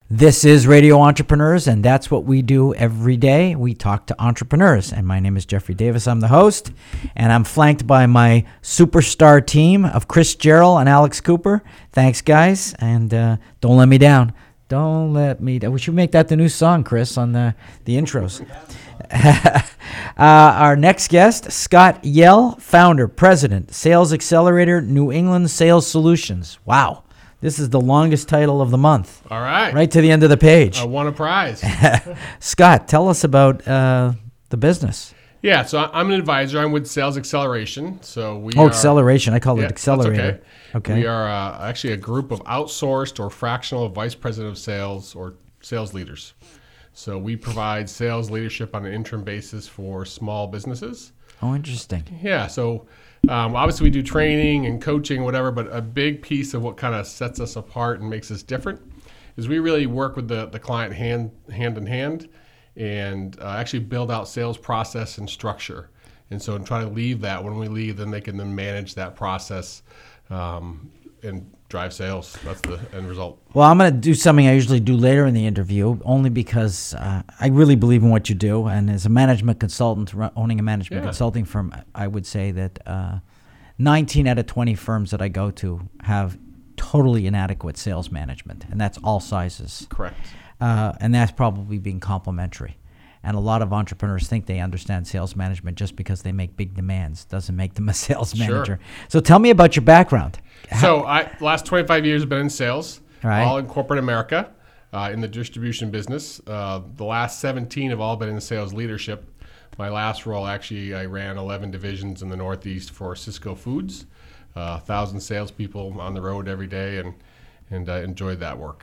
This is Radio Entrepreneurs, and that's what we do every day. We talk to entrepreneurs, and my name is Jeffrey Davis. I'm the host, and I'm flanked by my superstar team of Chris Gerald and Alex Cooper. Thanks, guys, and don't let me down. Don't let me down. We should make that the new song, Chris, on the intros. Our next guest, Scott Yell, founder, president, Sales Accelerator, New England Sales Solutions. Wow. This is the longest title of the month. All right. Right to the end of the page. I won a prize. Scott, tell us about the business. Yeah, so I'm an advisor. I'm with Sales Acceleration. So we Acceleration. I call it Accelerator. That's okay. We are actually a group of outsourced or fractional vice president of sales or sales leaders. So we provide sales leadership on an interim basis for small businesses. Oh, interesting. Yeah, so obviously we do training and coaching, whatever, but a big piece of what kind of sets us apart and makes us different is we really work with the client hand in hand and actually build out sales process and structure. And so try to leave that. When we leave, then they can then manage that process and drive sales. That's the end result. Well, I'm going to do something I usually do later in the interview, only because I really believe in what you do. And as a management consultant, owning a management consulting firm, I would say that 19 out of 20 firms that I go to have totally inadequate sales management, and that's all sizes. Correct. And that's probably being complimentary. And a lot of entrepreneurs think they understand sales management just because they make big demands. Doesn't make them a sales manager. Sure. So tell me about your background. So last 25 years have been in sales, right. All in corporate America, in the distribution business. The last 17 have all been in sales leadership. My last role, actually, I ran 11 divisions in the Northeast for Sysco Foods, 1,000 salespeople on the road every day, and enjoyed that work.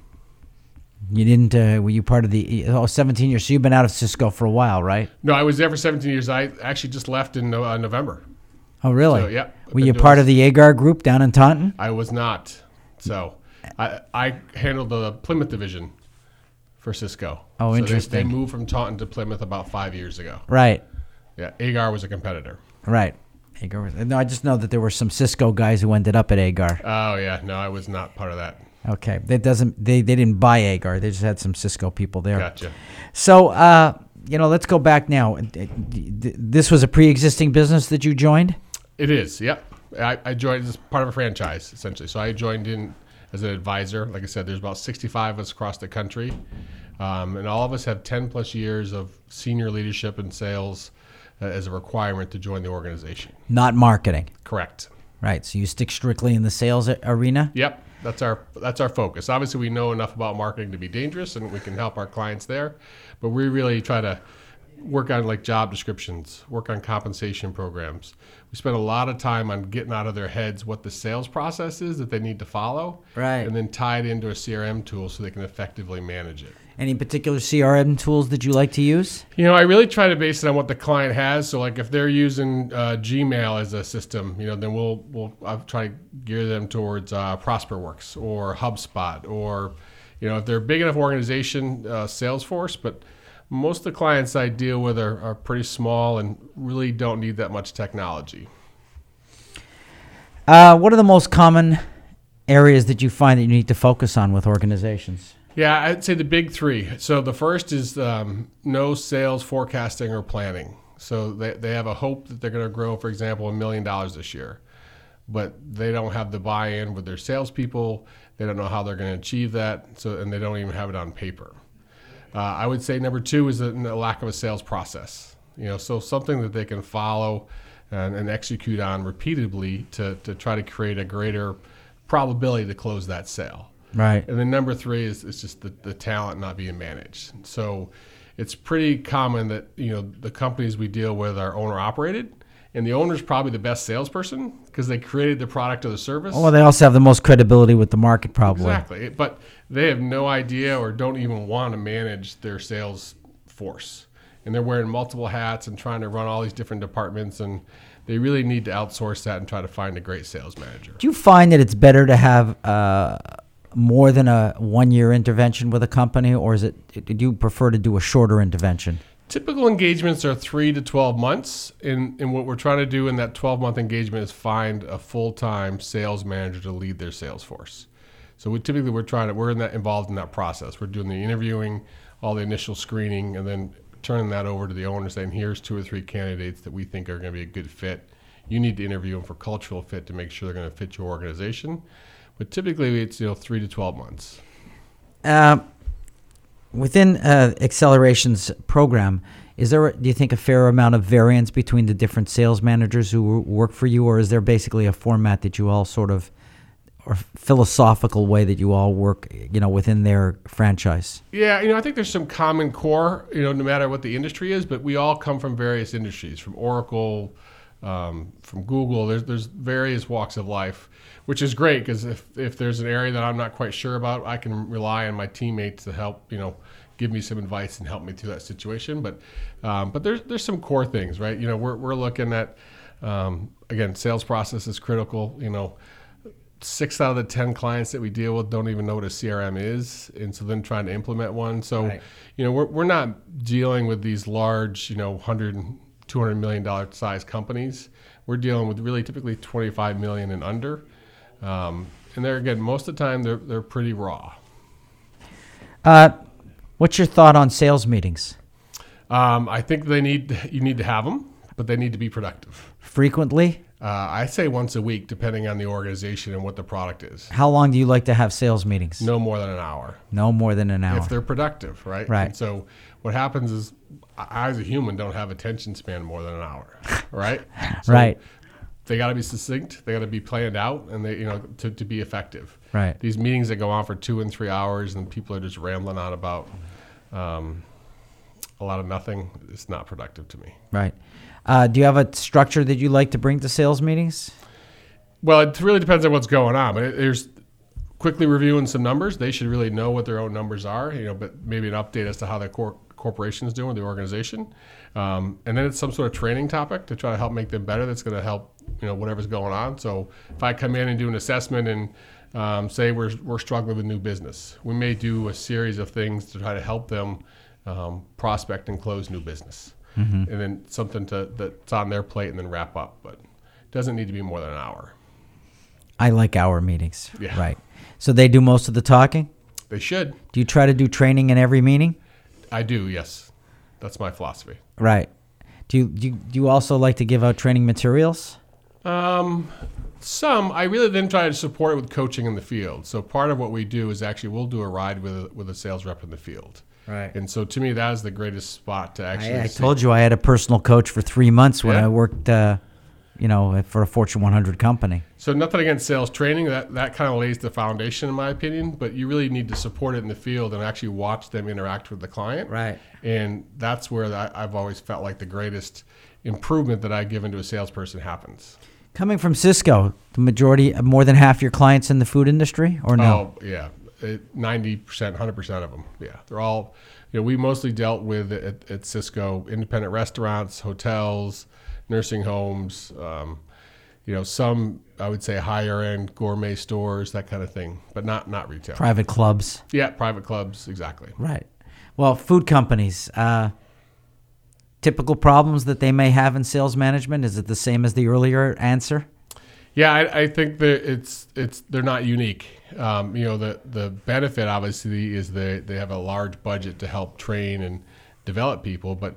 You didn't, were you part of the 17 years? So you've been out of Sysco for a while, right? No, I was there for 17 years. I actually just left in November. Oh, really? So, yeah. Were you part of the Agar group down in Taunton? I was not. So I handled the Plymouth division for Sysco. Oh, so interesting. They moved from Taunton to Plymouth about 5 years ago. Right. Yeah, Agar was a competitor. Right. Agar was, no, I just know that there were some Sysco guys who ended up at Agar. Oh, yeah. No, I was not part of that. Okay. They didn't buy Agar. They just had some Sysco people there. Gotcha. So, let's go back now. This was a pre-existing business that you joined? It is, yep. I joined as part of a franchise, essentially. So I joined in as an advisor. Like I said, there's about 65 of us across the country. And all of us have 10 plus years of senior leadership and sales as a requirement to join the organization. Not marketing. Correct. Right. So you stick strictly in the sales arena? Yep. That's our focus. Obviously, we know enough about marketing to be dangerous, and we can help our clients there. But we really try to work on like job descriptions, work on compensation programs. We spend a lot of time on getting out of their heads what the sales process is that they need to follow, right? And then tie it into a CRM tool so they can effectively manage it. Any particular CRM tools that you like to use? I really try to base it on what the client has. So, like if they're using Gmail as a system, then I'll try to gear them towards ProsperWorks or HubSpot, or if they're a big enough organization, Salesforce. But most of the clients I deal with are pretty small and really don't need that much technology. What are the most common areas that you find that you need to focus on with organizations? Yeah, I'd say the big three. So the first is no sales forecasting or planning. So they have a hope that they're going to grow, for example, $1 million this year, but they don't have the buy-in with their salespeople. They don't know how they're going to achieve that, and they don't even have it on paper. I would say number two is the lack of a sales process. So something that they can follow and execute on repeatedly to try to create a greater probability to close that sale. Right. And then number three is just the talent not being managed. So it's pretty common that, the companies we deal with are owner operated, and the owner's probably the best salesperson because they created the product or the service. Well, they also have the most credibility with the market probably. Exactly. But they have no idea or don't even want to manage their sales force. And they're wearing multiple hats and trying to run all these different departments, and they really need to outsource that and try to find a great sales manager. Do you find that it's better to have more than a 1-year intervention with a company, or do you prefer to do a shorter intervention? Typical engagements are 3 to 12 months, and what we're trying to do in that 12-month engagement is find a full-time sales manager to lead their sales force. So we're involved in that process. We're doing the interviewing, all the initial screening, and then turning that over to the owner saying, here's 2 or 3 candidates that we think are going to be a good fit. You need to interview them for cultural fit to make sure they're going to fit your organization. But typically it's 3 to 12 months. Within Acceleration's program, is there, do you think, a fair amount of variance between the different sales managers who work for you, or is there basically a format that you all sort of, or philosophical way that you all work, within their franchise? Yeah, I think there's some common core, no matter what the industry is, but we all come from various industries, from Oracle, from Google. There's various walks of life, which is great because if there's an area that I'm not quite sure about, I can rely on my teammates to help, give me some advice and help me through that situation. But there's some core things, right? We're looking at, again, sales process is critical. 6 out of the 10 clients that we deal with don't even know what a CRM is, and so then trying to implement one. So, right. We're not dealing with these large, $100, $200 million size companies. We're dealing with really typically 25 million and under, and they're, again, most of the time they're pretty raw. What's your thought on sales meetings? I think you need to have them, but they need to be productive. Frequently? I say once a week, depending on the organization and what the product is. How long do you like to have sales meetings? No more than an hour. No more than an hour. If they're productive, right? Right. And so what happens is I, as a human, don't have attention span more than an hour, right? So right. They got to be succinct. They got to be planned out, and they, to be effective. Right. These meetings that go on for 2 and 3 hours, and people are just rambling on about a lot of nothing. It's not productive to me. Right. Do you have a structure that you like to bring to sales meetings? Well, it really depends on what's going on. But there's quickly reviewing some numbers. They should really know what their own numbers are, but maybe an update as to how their corporation is doing, the organization. And then it's some sort of training topic to try to help make them better. That's going to help, whatever's going on. So if I come in and do an assessment and say we're struggling with new business, we may do a series of things to try to help them prospect and close new business. Mm-hmm. And then something that's on their plate and then wrap up. But it doesn't need to be more than an hour. I like hour meetings. Yeah. Right. So they do most of the talking? They should. Do you try to do training in every meeting? I do, yes. That's my philosophy. Right. Do you also like to give out training materials? Some. I really then try to support it with coaching in the field. So part of what we do is actually we'll do a ride with a sales rep in the field. Right. And so to me, that is the greatest spot to actually I told you I had a personal coach for 3 months when Yeah. I worked, for a Fortune 100 company. So nothing against sales training. That kind of lays the foundation, in my opinion. But you really need to support it in the field and actually watch them interact with the client. Right. And that's where I've always felt like the greatest improvement that I give into a salesperson happens. Coming from Cisco, the majority, more than half your clients in the food industry, or no? Oh, yeah. 90%, 100% of them. Yeah. They're all, we mostly dealt with at Cisco, independent restaurants, hotels, nursing homes, some, I would say, higher end gourmet stores, that kind of thing, but not retail. Private clubs. Yeah, private clubs, exactly. Right. Well, food companies, typical problems that they may have in sales management, is it the same as the earlier answer? Yeah, I think that they're not unique. The benefit obviously is they have a large budget to help train and develop people, but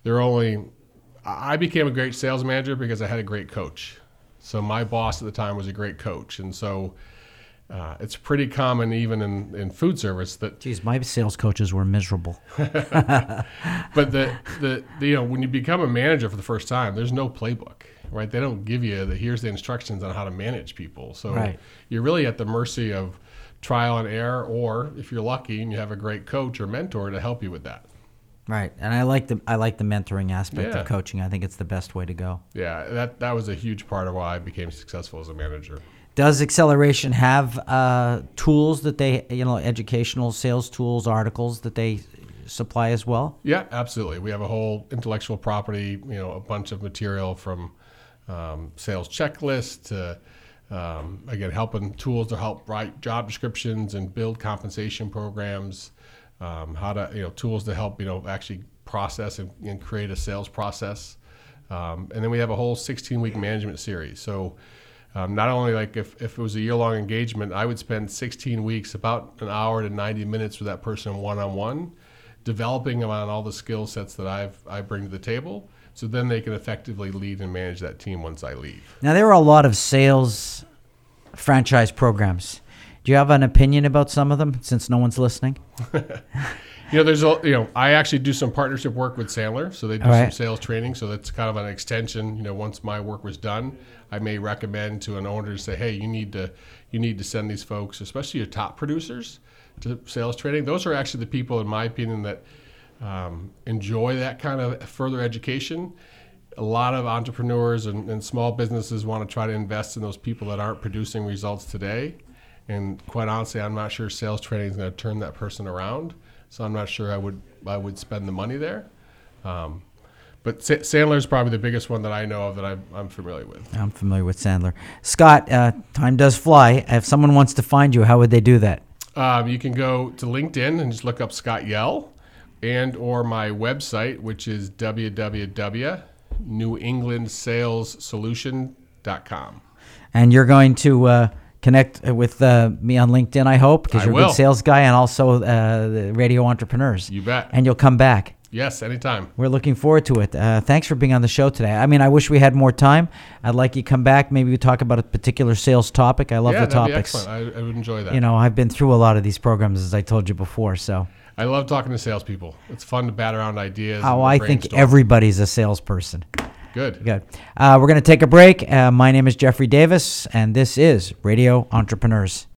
I became a great sales manager because I had a great coach. So my boss at the time was a great coach, and so it's pretty common even in food service that. Geez, my sales coaches were miserable. But when you become a manager for the first time, there's no playbook. Right, they don't give you here's the instructions on how to manage people. So right. You're really at the mercy of trial and error, or if you're lucky and you have a great coach or mentor to help you with that. Right, and I like the mentoring aspect Yeah. of coaching. I think it's the best way to go. Yeah, that was a huge part of why I became successful as a manager. Does Acceleration have tools that they, educational sales tools, articles that they supply as well? Yeah, absolutely. We have a whole intellectual property, a bunch of material from sales checklist to, again, helping tools to help write job descriptions and build compensation programs, tools to help, actually process and create a sales process. And then we have a whole 16-week management series. So Not only like if it was a year-long engagement, I would spend 16 weeks, about an hour to 90 minutes with that person one-on-one, developing them on all the skill sets that I bring to the table, so then they can effectively lead and manage that team once I leave. Now, there are a lot of sales franchise programs. Do you have an opinion about some of them, since no one's listening? I actually do some partnership work with Sandler, so they do some sales training. So that's kind of an extension. Once my work was done, I may recommend to an owner to say, hey, you need to send these folks, especially your top producers, to sales training. Those are actually the people, in my opinion, that enjoy that kind of further education. A lot of entrepreneurs and small businesses want to try to invest in those people that aren't producing results today. And quite honestly, I'm not sure sales training is going to turn that person around. So I'm not sure I would spend the money there. But Sandler is probably the biggest one that I know of that I'm familiar with. I'm familiar with Sandler. Scott, time does fly. If someone wants to find you, how would they do that? You can go to LinkedIn and just look up Scott Yell, and or my website, which is www.newenglandssalessolution.com. And you're going to connect with me on LinkedIn, I hope, because you're a good sales guy, and also the Radio Entrepreneurs. You bet. And you'll come back. Yes, anytime. We're looking forward to it. Thanks for being on the show today. I mean, I wish we had more time. I'd like you to come back. Maybe we talk about a particular sales topic. I love the topics. Yeah, that'd be excellent. I would enjoy that. I've been through a lot of these programs, as I told you before. So I love talking to salespeople. It's fun to bat around ideas. Oh, I think everybody's a salesperson. Good. We're going to take a break. My name is Jeffrey Davis, and this is Radio Entrepreneurs.